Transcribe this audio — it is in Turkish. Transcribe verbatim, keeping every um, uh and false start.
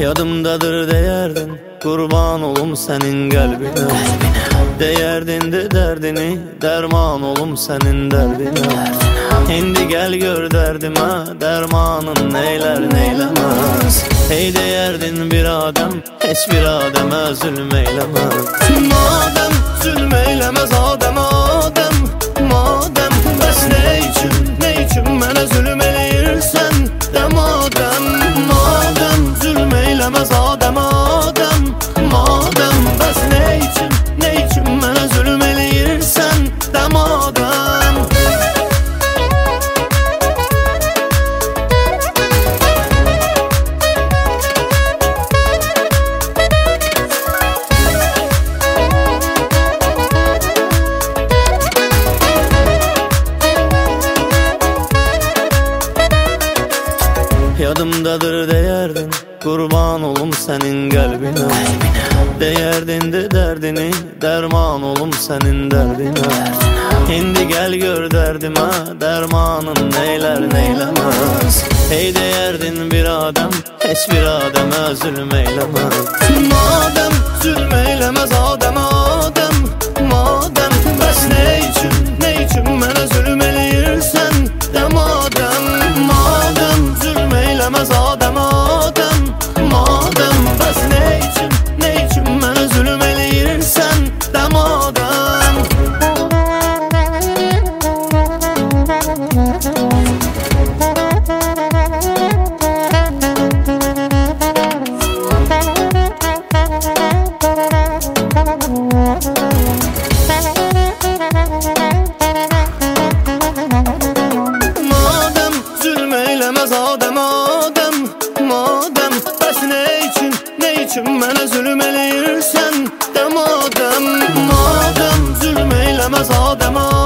Yadımdadır deyerdin, kurban olum senin kalbine. Deyerdin de derdini, derman olum senin derdine. Şimdi gel gör derdime, dermanın neyler neylemez. Hey deyerdin bir adem, hiçbir ademe zulmeylemez. Madem zulmeylemez adem adem, madem bəs ne için, ne için bana zulüm eləyirsən de madem. Madem zulmeylemez adem adem, madem bəs ne için, ne için bana zulüm eləyirsən de madem. Yadımdadır deyerdin, kurban olum senin kalbine. Deyerdin de derdini, derman olum senin derdine. Şimdi gel gör derdime, dermanın neyler neylemez. Hey deyerdin bir adem, hiçbir ademe zulmeylemez. Madem zulmeylemez adem adem, madem bəs ne için, ne için bana zulüm eləyirsən de madem. Madem zulmeylemez adem adem, madem bəs ne için, ne için bana zulüm eləyirsən de madem. Madem zulmeylemez adem adem, madem bəs ne için, ne için bana zulüm eləyirsən de madem. Madem zulmeylemez adem adem,